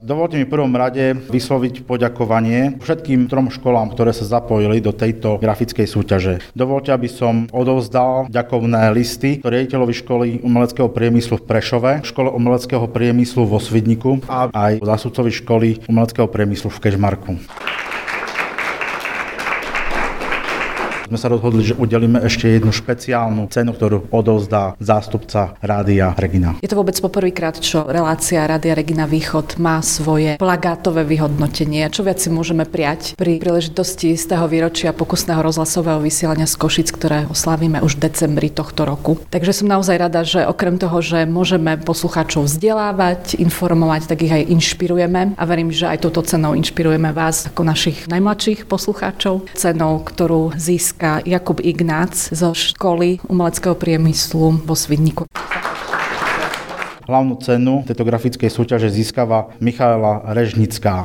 Dovoľte mi v prvom rade vysloviť poďakovanie všetkým 3 školám, ktoré sa zapojili do tejto grafickej súťaže. Dovoľte, aby som odovzdal ďakovné listy riaditeľovi školy umeleckého priemyslu v Prešove, škole umeleckého priemyslu vo Svidniku a aj zástupcovi školy umeleckého priemyslu v Kežmarku. Sme sa rozhodli, že udelíme ešte jednu špeciálnu cenu, ktorú odovzdá zástupca Rádia Regina. Je to vôbec poprvýkrát, čo relácia Rádia Regina Východ má svoje plagátové vyhodnotenie. Čo viac si môžeme prijať pri príležitosti z toho výročia pokusného rozhlasového vysielania z Košíc, ktoré oslávime už v decembri tohto roku. Takže som naozaj rada, že okrem toho, že môžeme poslucháčov vzdelávať, informovať, tak ich aj inšpirujeme a verím, že aj touto cenou inšpirujeme vás ako našich najmladších poslucháčov. Cenou, ktorú získa Jakub Ignác zo školy umeleckého priemyslu vo Svidniku. Hlavnú cenu tejto grafickej súťaže získava Michaela Režnická.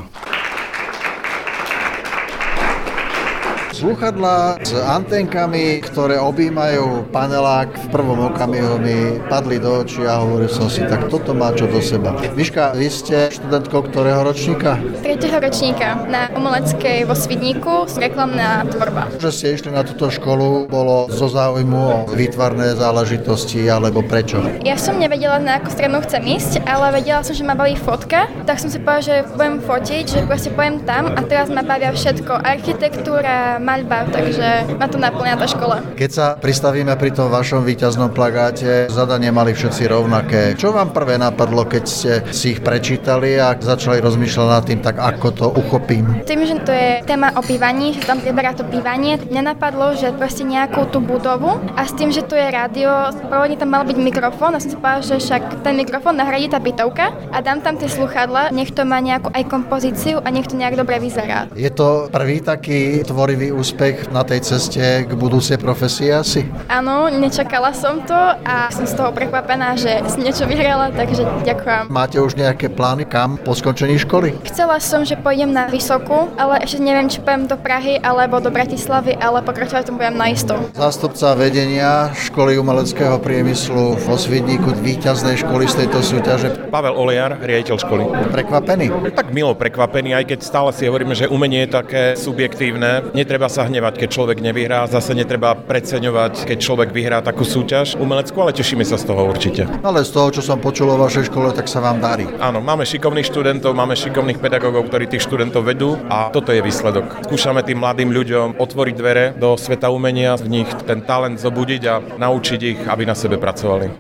Slúchadlá s antenkami, ktoré objímajú panelák, v prvom okamihu mi padli do očí a hovoril som si, tak toto má čo do seba. Miška, vy ste študentkou ktorého ročníka? 3. ročníka na umeleckej vo Svidníku, reklamná tvorba. Že ste išli na túto školu, bolo zo záujmu o výtvarné záležitosti, alebo prečo? Ja som nevedela, na akú stranu chcem ísť, ale vedela som, že ma baví fotka, tak som si povedala, že budem fotiť, že proste pojem tam a teraz ma bavia všetko. Architektúra, maľba, takže ma to naplňa tá škola. Keď sa pristavíme pri tom vašom víťaznom plagáte, zadanie mali všetci rovnaké. Čo vám prvé napadlo, keď ste si ich prečítali a začali rozmýšľať nad tým, tak ako to uchopím? Tým, že to je téma o bývaní, že tam preberá to bývanie, mňa napadlo, že proste nejakú tú budovu a s tým, že tu je rádio, pôvodne tam mal byť mikrofón a som si povedala, že však ten mikrofón nahradí tá bytovka a dám tam tie sluchadlá, nech to má nejakú aj kompozíciu a nech to nejak dobre vyzerá. Je to prvý taký tvorivý úspech na tej ceste k budúcej profesii asi? Áno, nečakala som to a som z toho prekvapená, že som niečo vyhrala, takže ďakujem. Máte už nejaké plány kam po skončení školy? Chcela som, že pôjdem na vysokú, ale ešte neviem, či pôjdem do Prahy alebo do Bratislavy, ale pokračovať tomu budem naisto. Zástupca vedenia školy umeleckého priemyslu vo Svidníku, víťaznej školy z tejto súťaže. Pavel Oliar, riaditeľ školy. Prekvapený? Tak milo prekvapený, aj keď stále si hovoríme, že umenie je také subjektívne. Netreba sa hnevať, keď človek nevyhrá, zase netreba preceňovať, keď človek vyhrá takú súťaž umeleckú, ale tešíme sa z toho určite. Ale z toho, čo som počul o vašej škole, tak sa vám darí. Áno, máme šikovných študentov, máme šikovných pedagógov, ktorí tých študentov vedú a toto je výsledok. Skúšame tým mladým ľuďom otvoriť dvere do sveta umenia, v nich ten talent zobudiť a naučiť ich, aby na sebe pracovali.